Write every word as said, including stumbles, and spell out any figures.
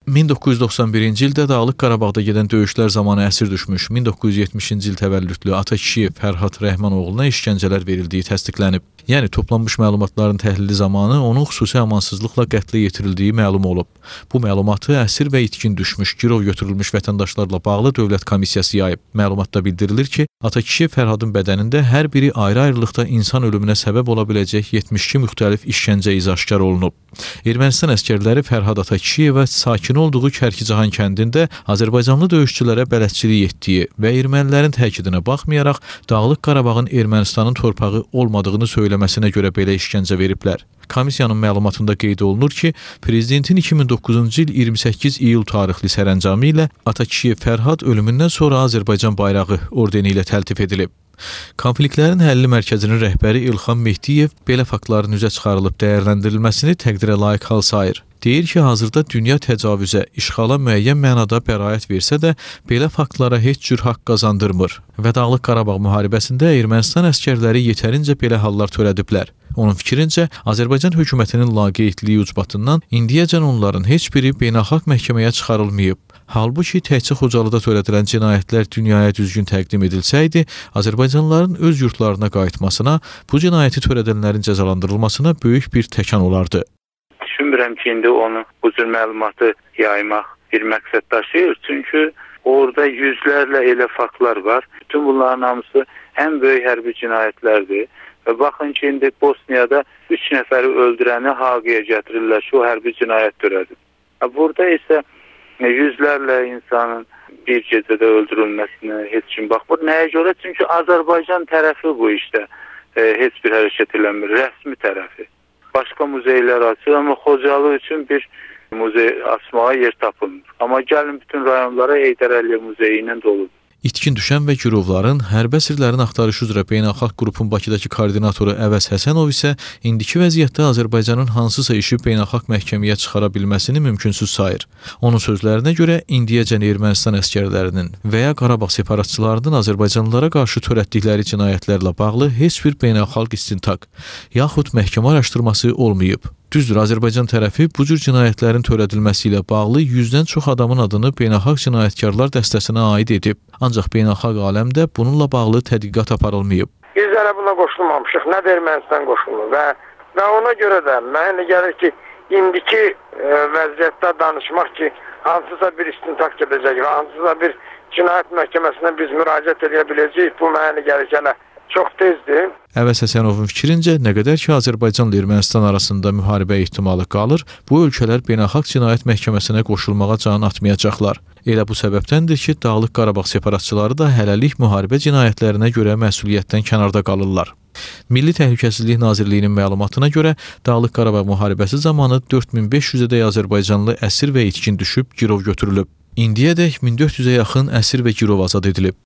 min doqquz yüz doxsan birinci ildə Dağlıq Qarabağda gedən döyüşlər zamanı əsir düşmüş min doqquz yüz yetmişinci il təvəllüdlü Atakişiyev Fərhad Rəhmanoğluna işgəncələr verildiyi təsdiqlənib. Yəni toplanmış məlumatların təhlili zamanı onun xüsusi amansızlıqla qətlə yetirildiyi məlum olub. Bu məlumatı əsir və itkin düşmüş, girov götürülmüş vətəndaşlarla bağlı Dövlət Komissiyası yayıb. Məlumatda bildirilir ki, Atakişiyev Fərhadın bədənində hər biri ayrı-ayrılıqda insan ölümünə səbəb ola biləcək yetmiş iki müxtəlif işgəncə izi aşkar olunub. Ermənistan əsgərləri Fərhad Atakişiyevə sakin olduğu Kərkicahan kəndində Azərbaycanlı döyüşçülərə bələdçilik etdiyi və ermənilərin təkidinə baxmayaraq Dağlıq Qarabağın Ermənistanın torpağı olmadığını söyləməsinə görə belə işgəncə veriblər. Komissiyanın məlumatında qeyd olunur ki, Prezidentin iki min doqquzuncu il iyirmi səkkiz iyul tarixli sərəncamı ilə Atakişiyev Fərhad ölümündən sonra Azərbaycan bayrağı ordeni ilə təltif edilib. Konfliktlərin həlli mərkəzinin rəhbəri İlxan Mehdiyev belə faktların üzə çıxarılıb dəyərləndirilməsini təqdirə layiq hal sayır. Deyir ki, hazırda dünya təcavüzə, işğala müəyyən mənada bəraət versə də, belə faktlara heç cür haqq qazandırmır və Dağlıq Qarabağ müharibəsində Ermənistan əsgərləri yetərincə belə hallar törədiblər. Onun fikrincə, Azərbaycan hökumətinin laqeydliyi ucbatından indiyəcən onların heç biri beynəlxalq məhkəməyə çıxarılmayıb. Halbuki təkcə Xocalıda törədilən cinayətlər dünyaya düzgün təqdim edilsəydi, Azərbaycanlıların öz yurtlarına qayıtmasına, bu cinayəti törədənlərin cəzalandırılmasına böyük bir təkan olardı. Düşünmürəm ki, indi onu bu cür məlumatı yaymaq bir məqsəd daşıyır. Çünki orada yüzlərlə elə faktlar var. Bütün bunların hamısı ən böyük hərbi cinayətlərdir. Və baxın ki, indi Bosniyada üç nəfəri öldürəni Haqaya gətirirlər ki, o hərbi cinayət törədir. Burada isə yüzlərlə insanın bir gecədə öldürülməsinə heç kim baxmır. Nəyə görə? Çünki Azərbaycan tərəfi bu işdə e, heç bir hərəkət eləmir, rəsmi tərəfi. Başqa muzeylər açır, amma Xocalı üçün bir muzey açmağa yer tapılmır. Amma gəlin bütün rayonlara Heydər Əliyev muzeyi ilə doludur. İtkin düşən və girovların hərbi əsirlərin axtarışı üzrə beynəlxalq qrupun Bakıdakı koordinatoru Əvəz Həsənov isə indiki vəziyyətdə Azərbaycanın hansısa işi beynəlxalq məhkəməyə çıxara bilməsini mümkünsüz sayır. Onun sözlərinə görə indiyəcən Ermənistan əsgərlərinin və ya Qarabağ separatçılarının Azərbaycanlılara qarşı törətdikləri cinayətlərlə bağlı heç bir beynəlxalq istintaq yaxud məhkəmə araşdırması olmayıb. Düzdür, Azərbaycan tərəfi bu cür cinayətlərin törədilməsi ilə bağlı yüzdən çox adamın adını beynəlxalq cinayətkarlar dəstəsinə aid edib. Ancaq beynəlxalq aləmdə bununla bağlı tədqiqat aparılmayıb. Bizlərə buna qoşulmamışıq, nə də Ermənistan qoşulur və, və ona görə də mənə gəlir ki, indiki e, vəziyyətdə danışmaq ki, hansısa bir istintaq gedəcək və hansısa bir cinayət məhkəməsinə biz müraciət edə biləcəyik, bu mənə gəlir ki, çox tezdir. Əvəz Həsənovun fikrincə, nə qədər ki, Azərbaycanla Ermənistan arasında müharibə ehtimalı qalır, bu ölkələr beynəlxalq cinayət məhkəməsinə qoşulmağa can atmayacaqlar. Elə bu səbəbdəndir ki, Dağlıq Qarabağ separatçıları da hələlik müharibə cinayətlərinə görə məsuliyyətdən kənarda qalırlar. Milli Təhlükəsizlik Nazirliyinin məlumatına görə, Dağlıq Qarabağ müharibəsi zamanı dörd min beş yüzədək Azərbaycanlı əsir və itkin düşüb, girov götürülüb. İndiyədək min dörd yüzə yaxın əsir və girov azad edilib.